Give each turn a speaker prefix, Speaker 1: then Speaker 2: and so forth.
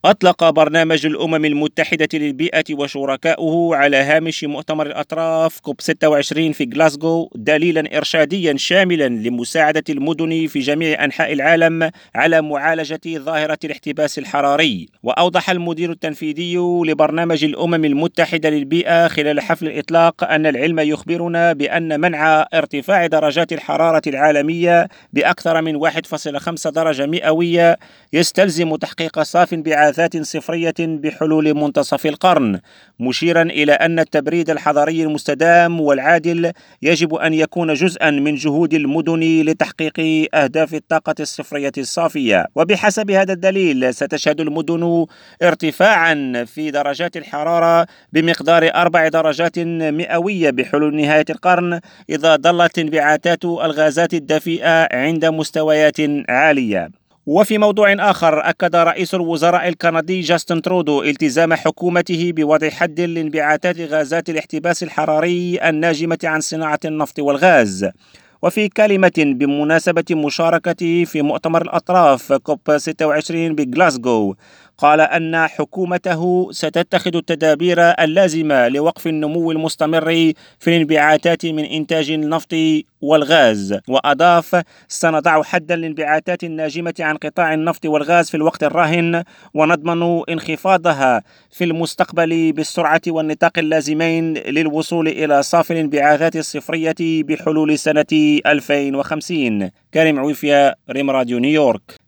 Speaker 1: أطلق برنامج الأمم المتحدة للبيئة وشركاؤه على هامش مؤتمر الأطراف كوب 26 في غلاسكو دليلا إرشاديا شاملا لمساعدة المدن في جميع أنحاء العالم على معالجة ظاهرة الاحتباس الحراري. وأوضح المدير التنفيذي لبرنامج الأمم المتحدة للبيئة خلال حفل الإطلاق أن العلم يخبرنا بأن منع ارتفاع درجات الحرارة العالمية بأكثر من 1.5 درجة مئوية يستلزم تحقيق صافٍ بعاثات صفرية بحلول منتصف القرن، مشيرا إلى أن التبريد الحضري المستدام والعادل يجب أن يكون جزءا من جهود المدن لتحقيق أهداف الطاقة الصفرية الصافية. وبحسب هذا الدليل ستشهد المدن ارتفاعا في درجات الحرارة بمقدار 4 درجات مئوية بحلول نهاية القرن إذا ظلت انبعاثات الغازات الدفيئة عند مستويات عالية. وفي موضوع آخر، أكد رئيس الوزراء الكندي جاستن ترودو التزام حكومته بوضع حد لانبعاثات غازات الاحتباس الحراري الناجمة عن صناعة النفط والغاز. وفي كلمة بمناسبة مشاركته في مؤتمر الأطراف كوب 26 بغلاسكو، قال أن حكومته ستتخذ التدابير اللازمة لوقف النمو المستمر في الانبعاثات من إنتاج النفط والغاز. وأضاف: سنضع حدا للانبعاثات الناجمة عن قطاع النفط والغاز في الوقت الراهن، ونضمن انخفاضها في المستقبل بالسرعة والنطاق اللازمين للوصول إلى صافي الانبعاثات الصفرية بحلول سنة 2050. كريم عويفيا، ريم راديو نيويورك.